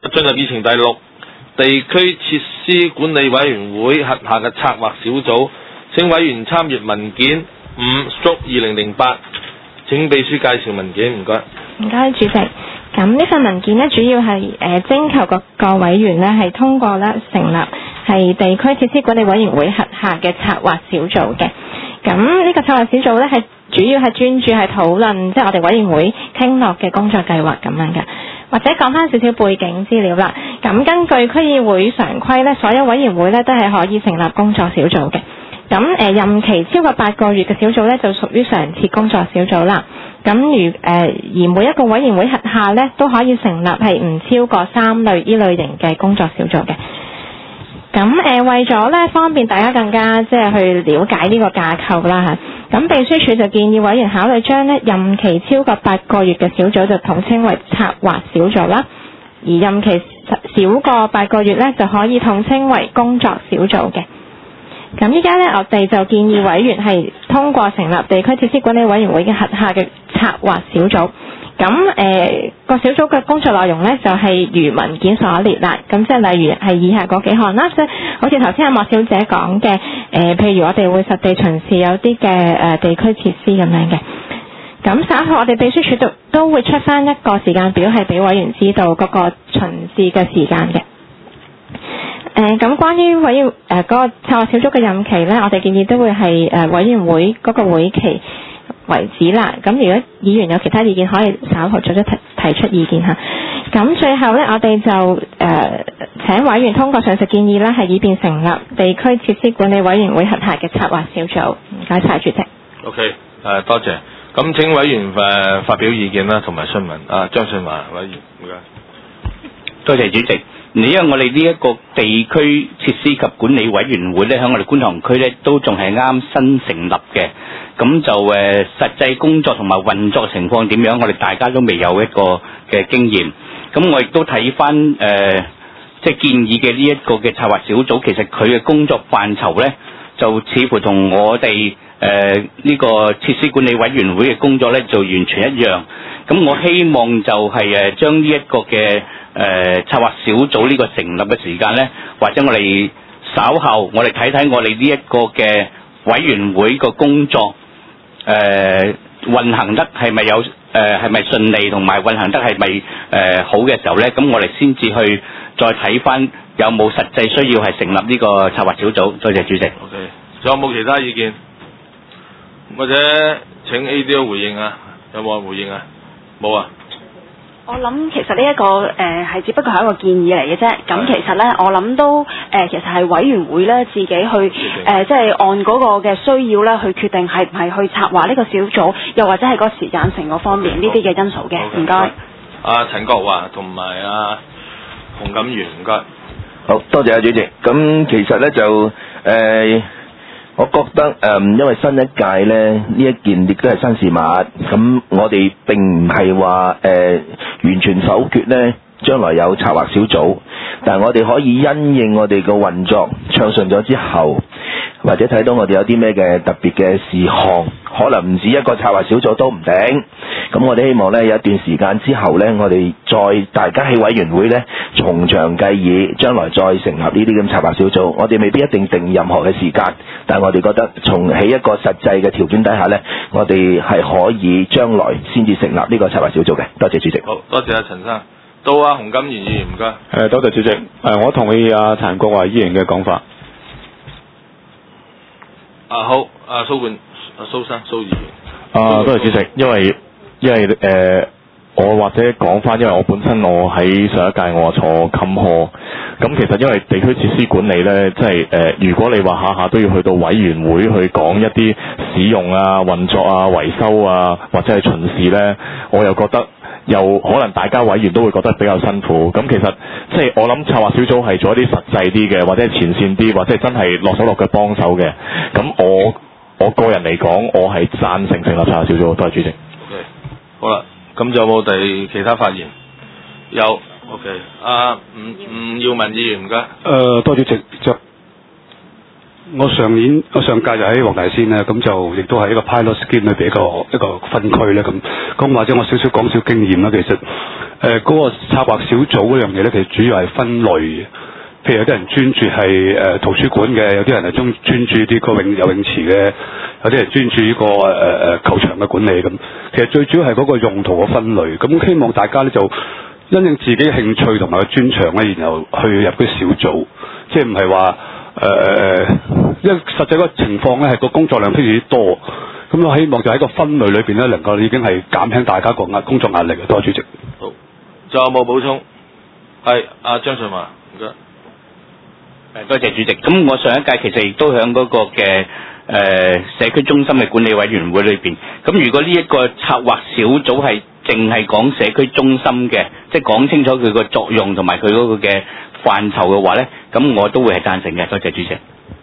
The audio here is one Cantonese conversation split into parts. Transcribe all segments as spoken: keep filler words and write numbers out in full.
進入議程第六，地區設施管理委員會轄下嘅策劃小組，請委員參閱文件五/二零零八，請秘書介紹文件，唔該。 唔該，主席。咁呢份文件呢，主要係誒徵求各個委員呢係通過咧成立係地區設施管理委員會轄下嘅策劃小組嘅。咁呢個策劃小組呢，係主要係專注係討論即係我哋委員會傾落嘅工作計劃咁樣嘅。或者講翻少少背景資料啦。咁根據區議會常規呢，所有委員會呢都係可以成立工作小組嘅。咁誒任期超過八個月嘅小組呢，就屬於常設工作小組啦。咁如誒而每一個委員會轄下呢，都可以成立係唔超過三類呢類型嘅工作小組嘅。咁誒、呃、為咗呢方便大家更加即係去了解呢個架構啦嚇，咁秘書處就建議委員考慮將呢任期超過八個月嘅小組就統稱為策劃小組啦，而任期少過八個月呢，就可以統稱為工作小組嘅。咁依家呢，我哋就建議委員係通過成立地區設施管理委員會嘅轄下嘅策劃小組。咁誒個小組嘅工作內容呢，就係、是、如文件所列啦。咁即係例如係以下嗰幾項啦，即係好似頭先阿莫小姐講嘅誒，譬如我哋會實地巡視有啲嘅誒地區設施咁樣嘅。咁稍後我哋秘書處都都會出翻一個時間表，係俾委員知道嗰個巡視嘅時間嘅。誒咁、呃、關於委員誒嗰個策劃小組嘅任期呢，我哋建議都會係誒、呃、委員會嗰個會期為止啦。咁如果議員有其他意見，可以稍後再提提出意見嚇。咁最後呢，我哋就誒、呃、請委員通過上述建議啦，係以便成立地區設施管理委員會轄下嘅策劃小組。唔該晒，主席。 OK，誒多謝。咁請委員誒發表意見啦，同埋詢問。啊，張信華委員，唔該。 多謝主席。因為我哋呢一個地區設施及管理委員會咧，喺我哋觀塘區咧都仲係啱新成立嘅，咁就誒、呃、實際工作同埋運作情況點樣，我哋大家都未有一個嘅經驗。咁我亦都睇翻誒即係建議嘅呢一個嘅策劃小組，其實佢嘅工作範疇咧，就似乎同我哋誒呢個設施管理委員會嘅工作咧就完全一樣。咁我希望就係誒將呢一個嘅誒、呃、策劃小組呢個成立嘅時間呢，或者我哋稍後我哋睇睇我哋呢一個嘅委員會個工作誒、呃、運行得係咪有誒係咪順利，同埋運行得係咪誒好嘅時候呢，咁我哋先至去再睇翻有冇實際需要係成立呢個策劃小組。多謝主席。 OK， 仲有冇其他意見？或者請 A D O 回應啊？有冇人回應啊？冇啊？ 我諗其實呢、這、一個誒係、呃、只不過係一個建議嚟嘅啫。咁其實咧，我諗都誒、呃、其實係委員會咧自己去誒即係按嗰個嘅需要咧去決定係唔係去策劃呢個小組，又或者係個時間性嗰方面呢啲嘅因素嘅。唔該。阿陳國華同埋阿洪錦元，唔該。 好多謝阿主席。咁其實咧就誒。呃我覺得誒、嗯，因為新一屆咧呢一件亦都係新事物，咁我哋並唔係話誒完全否決咧將來有策劃小組，但係我哋可以因應我哋個運作暢順咗之後，或者睇到我哋有啲咩嘅特別嘅事項，可能唔止一個策劃小組都唔定。咁我哋希望咧有一段時間之後咧，我哋再大家喺委員會咧從長計議，將來再成立呢啲咁策劃小組。我哋未必一定定任何嘅時間，但係我哋覺得從喺一個實際嘅條件底下咧，我哋係可以將來先至成立呢個策劃小組嘅。多謝主席。 好多謝阿陳生。到阿洪錦元議員，唔該。 誒，多謝主席。誒，我同意阿陳國華議員嘅講法。 啊好，阿蘇冠、阿蘇生、蘇議員。 啊，多謝主席。因為因為誒、呃，我或者講翻，因為我本身我喺上一屆我坐冚課，咁其實因為地區設施管理咧，即係誒，如果你話下下都要去到委員會去講一啲使用啊、運作啊、維修啊，或者係巡視咧，我又覺得又可能大家委員都會覺得比較辛苦。咁其實即係我諗策劃小組係做一啲實際啲嘅，或者係前線啲，或者係真係落手落腳幫手嘅。咁我我個人嚟講，我係贊成成立策劃小組。多謝主席。 OK， 好啦，咁就有冇第其他發言？有 OK， 阿吳吳耀文議員唔該。 誒，多謝主席。 我上年我上屆就喺黃大仙咧，咁就亦都係一個 pilot scheme 裏邊一個一個分區咧咁。咁或者我少少講少經驗啦，其實誒嗰、呃嗰個策劃小組嗰樣嘢咧，其實主要係分類嘅。譬如有啲人專注係誒圖書館嘅，有啲人係專專注啲個泳游泳池嘅，有啲人專注呢個誒誒球場嘅管理咁。其實最主要係嗰個用途嘅分類。咁希望大家咧就因應自己嘅興趣同埋個專長咧，然後去入啲小組，即係唔係話誒，因為實際個情況咧係個工作量非常之多。咁我希望就喺個分類裏邊咧，能夠已經係減輕大家個壓工作壓力嘅。多謝主席。 好，仲有冇補充？係阿張順華，唔該。 誒，多謝主席。咁我上一屆其實亦都喺嗰個嘅誒、呃、社區中心嘅管理委員會裏邊。咁如果呢一個策劃小組係淨係講社區中心嘅，即係講清楚佢個作用同埋佢嗰個嘅範疇嘅話咧，咁我都會係贊成嘅。多謝主席。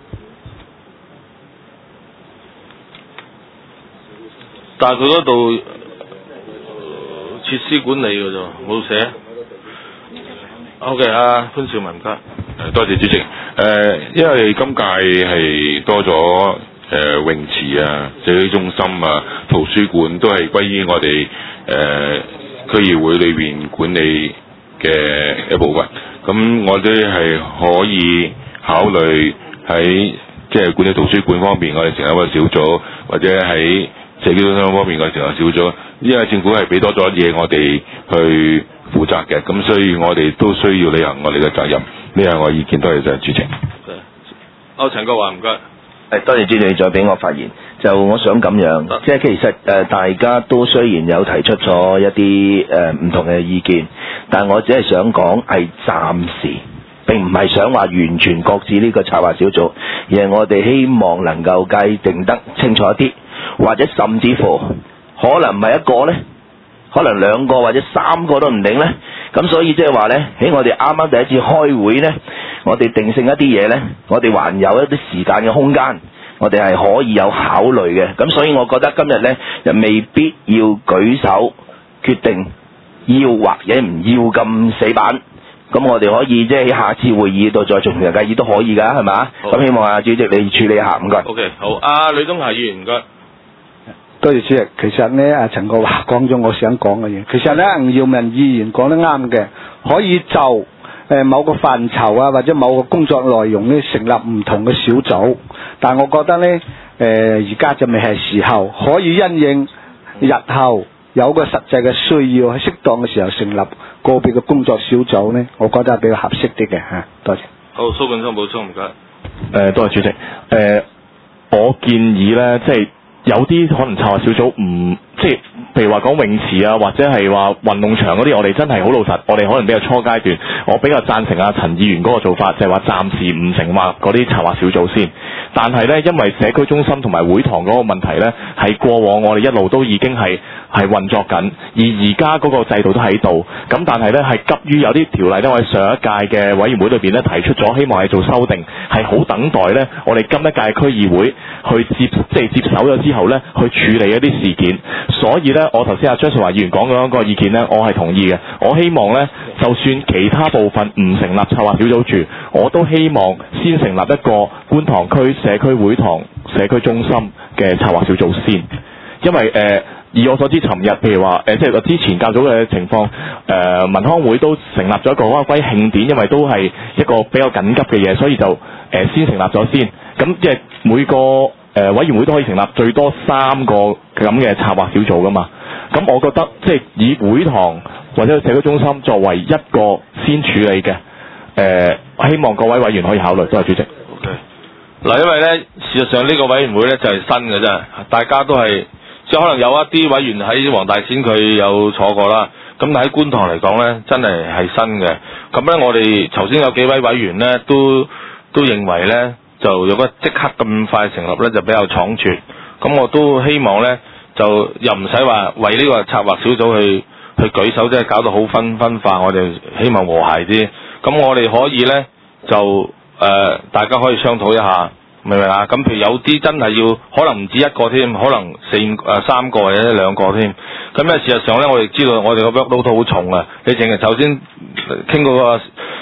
但係佢嗰度設施管理嘅啫，冇寫。O.K. 啊，潘兆文家。 誒，多謝主席。誒、呃，因為今屆係多咗誒、呃、泳池啊、社區中心啊、圖書館都係歸於我哋誒、呃、區議會裏邊管理嘅一部分。咁我哋係可以考慮喺即係管理圖書館方面，我哋成立一個小組，或者喺社區中心方面我哋成立小組。因為政府係俾多咗嘢我哋去負責嘅，咁所以我哋都需要履行我哋嘅責任。呢係我意見，多謝晒主席。 歐陳國華，唔該。 誒，多謝主席再俾我發言。就我想咁樣，即係其實誒、呃、大家都雖然有提出咗一啲誒唔同嘅意見，但我只係想講係暫時，並唔係想話完全擱置呢個策劃小組，而係我哋希望能夠界定得清楚一啲，或者甚至乎可能唔係一個呢，可能兩個或者三個都唔定呢。咁所以即係話呢，喺我哋啱啱第一次開會呢，我哋定性一啲嘢呢，我哋還有一啲時間嘅空間，我哋係可以有考慮嘅。咁所以我覺得今日呢，就未必要舉手決定要或者唔要咁死板。咁我哋可以即係喺下次會議度再從長計議都可以㗎，係嘛？咁希望啊主席你處理一下，唔該。 O.K. 好，阿呂東霞議員唔該。 多謝主席。其實呢，阿陳國華講咗我想講嘅嘢。其實呢，吳耀文議員講得啱嘅，可以就誒、呃、某個範疇啊，或者某個工作內容呢，成立唔同嘅小組。但我覺得呢，誒而家就未係時候，可以因應日後有個實際嘅需要，喺適當嘅時候成立個別嘅工作小組呢，我覺得係比較合適啲嘅嚇。多謝。 好，蘇冠聰補充，唔該。 誒、呃，多謝主席。誒、呃，我建議呢，即係。有啲可能策劃小組唔即係，譬如話講泳池啊，或者係話運動場嗰啲，我哋真係好老實，我哋可能比較初階段，我比較贊成阿陳議員嗰個做法，就係話暫時唔成立嗰啲策劃小組先。但係呢，因為社區中心同埋會堂嗰個問題呢，係過往我哋一路都已經係係運作緊，而而家嗰個制度都喺度。咁但係呢，係急於有啲條例呢，我哋上一屆嘅委員會裏邊呢提出咗，希望係做修訂，係好等待呢，我哋今一屆區議會去接即係接手咗之後呢，去處理一啲事件。所以呢，我頭先阿張淑華議員講嗰個意見呢，我係同意嘅。我希望呢，就算其他部分唔成立策劃小組住，我都希望先成立一個觀塘區社區會堂社區中心嘅策劃小組先。因為誒、呃，以我所知，尋日譬如話誒、呃，即係我之前較早嘅情況，誒、呃、民康會都成立咗一個關於慶典，因為都係一個比較緊急嘅嘢，所以就誒、呃、先成立咗先。咁即係每個誒、呃、委員會都可以成立最多三個咁嘅策劃小組噶嘛。咁我覺得即係以會堂或者社區中心作為一個先處理嘅，誒、呃、希望各位委員可以考慮。多謝主席。 OK。嗱，因為咧事實上呢個委員會咧就係新嘅啫，大家都係即係可能有一啲委員喺黃大仙佢有坐過啦，咁但喺觀塘嚟講咧真係係新嘅。咁咧我哋頭先有幾位委員咧都都認為咧就如果即刻咁快成立咧就比較倉促，咁我都希望咧就又唔使話為呢個策劃小組去去舉手，即係搞到好分分化，我哋希望和諧啲。咁我哋可以咧就誒、呃、大家可以商討一下。明唔明啊？咁譬如有啲真係要，可能唔止一個添，可能四誒、呃、三個或者兩個添。咁咧事實上咧，我哋知道我哋個 workload 好重啊。你淨係頭先傾嗰個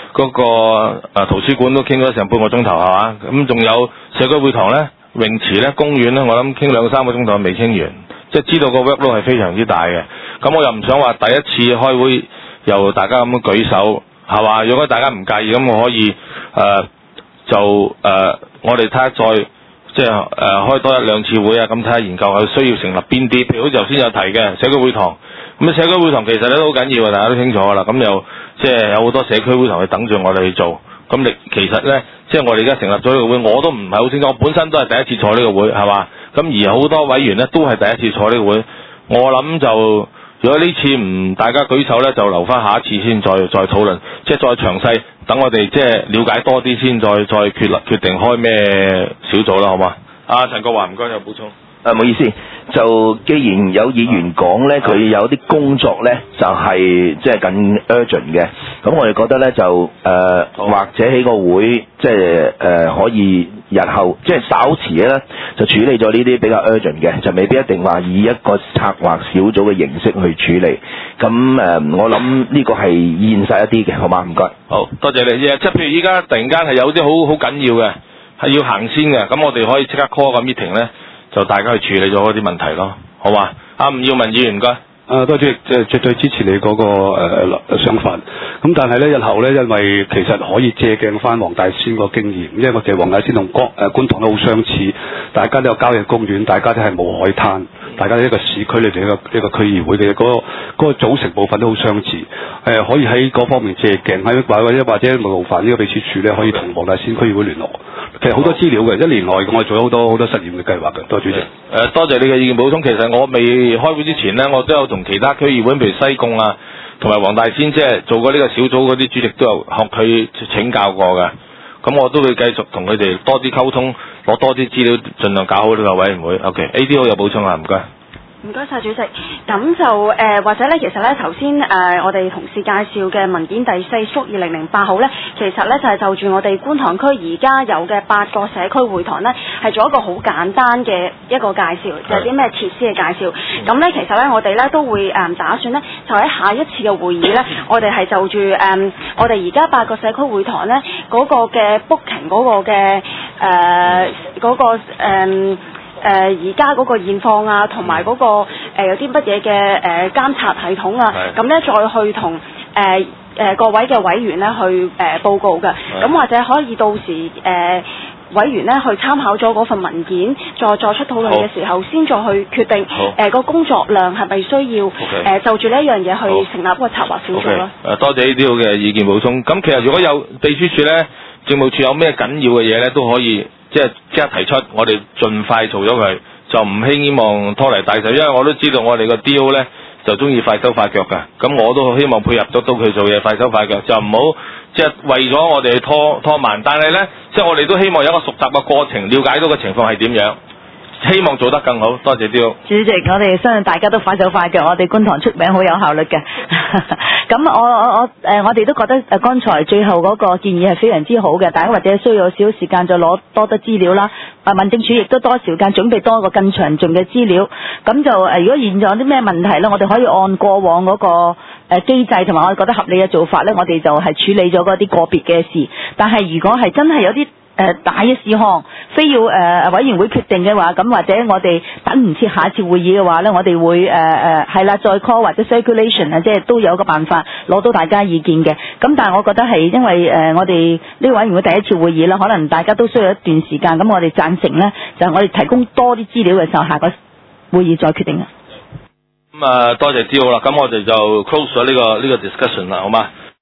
嗰個誒圖書館都傾咗成半個鐘頭係嘛？咁仲有社區會堂咧、泳池咧、公園咧，我諗傾兩三個鐘頭未傾完，即係知道個 workload 係非常之大嘅。咁我又唔想話第一次開會由大家咁樣舉手係嘛？如果大家唔介意，咁我可以誒、呃、就誒、呃、我哋睇下再。即係誒、呃、開多一兩次會啊，咁睇下研究係需要成立邊啲，譬如好似頭先有提嘅社區會堂，咁社區會堂其實咧都好緊要嘅，大家都清楚㗎啦。咁又即係有好多社區會堂去等住我哋去做。咁你其實咧，即係我哋而家成立咗呢個會，我都唔係好清楚，我本身都係第一次坐呢個會係嘛。咁而好多委員咧都係第一次坐呢個會，我諗就如果呢次唔大家舉手咧，就留翻下一次先再再討論，即係再詳細。等我哋即係了解多啲先，再再決立決定開咩小組啦，好嘛？阿陳國華，唔該有補充。 誒唔好意思，就既然有議員講咧，佢有啲工作咧就係即係緊 urgent 嘅，咁我哋覺得咧就誒、呃、或者喺個會即係誒可以日後即係稍遲咧就處理咗呢啲比較 urgent 嘅，就未必一定話以一個策劃小組嘅形式去處理。咁誒、呃，我諗呢個係現實一啲嘅，好嘛？唔該。 好多謝你。即係譬如依家突然間係有啲好好緊要嘅，係要行先嘅，咁我哋可以即刻 call 個 meeting 咧。就大家去處理咗嗰啲問題咯，好嘛？阿吳耀文議員唔該。 啊，多謝，即係絕對支持你嗰、那個誒、呃、想法。咁但係咧，日後咧，因為其實可以借鏡翻黃大仙個經驗，因為我哋黃大仙同觀誒觀塘都好相似，大家都有郊野公園，大家都係冇海灘，大家都一個市區裏邊一個一個區議會嘅嗰、那個嗰、那個組成部分都好相似。誒、呃，可以喺嗰方面借鏡，喺或或者或者勞煩呢個秘書處咧，可以同黃大仙區議會聯絡。其實好多資料嘅，一年內我哋做咗好多好多實驗嘅計劃嘅。多謝主席。誒、 呃，多謝你嘅意見補充。其實我未開會之前呢，我都有同其他區議會，譬如西貢啊，同埋黃大仙，即係做過呢個小組嗰啲主席都有學佢請教過嘅。咁我都會繼續同佢哋多啲溝通，攞多啲資料，盡量搞好呢個委員會。OK，A D O 有補充啊，唔該。 唔該晒主席，咁就誒、呃、或者咧，其實咧頭先誒我哋同事介紹嘅文件第四縮二零零八號咧，其實咧就係、是、就住我哋觀塘區而家有嘅八個社區會堂咧，係做一個好簡單嘅一個介紹，就係啲咩設施嘅介紹。咁咧其實咧我哋咧都會誒、呃、打算咧，就喺下一次嘅會議咧，我哋係就住誒、呃、我哋而家八個社區會堂咧嗰、那個嘅 booking 嗰個嘅誒嗰個誒。呃誒而家嗰個現況啊，同埋嗰個、呃、有啲乜嘢嘅誒監察系統啊，咁咧再去同誒誒各位嘅委員咧去誒、呃、報告嘅，咁或者可以到時誒、呃、委員咧去參考咗嗰份文件，再作出討論嘅時候，先再去決定誒個、呃、工作量係咪需要誒、okay. 呃、就住呢一樣嘢去成立一個策劃小組咯。誒、okay. 多謝呢啲嘅意見補充。咁其實如果有秘書處咧，政務處有咩緊要嘅嘢咧，都可以。即係即刻提出，我哋盡快做咗佢，就唔希望拖泥帶水，因為我都知道我哋個 D O 咧就中意快手快腳㗎，咁我都希望配合得到佢做嘢快手快腳，就唔好即係為咗我哋拖拖慢。但係咧，即係我哋都希望有一個熟習嘅過程，了解到個情況係點樣。希望做得更好，多謝 D O。 主席，我哋相信大家都快手快腳，我哋觀塘出名好有效率嘅。咁我我我誒，我哋都覺得誒，剛才最後嗰個建議係非常之好嘅，大家或者需要少少時間再攞多啲資料啦。啊，民政處亦都多時間準備多一個更詳盡嘅資料。咁就誒，如果現在有啲咩問題咧，我哋可以按過往嗰個誒機制同埋我哋覺得合理嘅做法咧，我哋就係處理咗嗰啲個別嘅事。但係如果係真係有啲誒、呃、大嘅事項，非要誒、呃、委員會決定嘅話，咁或者我哋等唔切下一次會議嘅話咧，我哋會誒誒係啦，再 call 或者 circulation 啊，即係都有個辦法攞到大家意見嘅。咁但係我覺得係因為誒、呃、我哋呢個委員會第一次會議啦，可能大家都需要一段時間，咁我哋贊成咧，就係、是、我哋提供多啲資料嘅時候，下個會議再決定啦。 咁啊，多謝 D O 啦，咁我哋就 close 咗呢個呢個 discussion 啦，好嗎？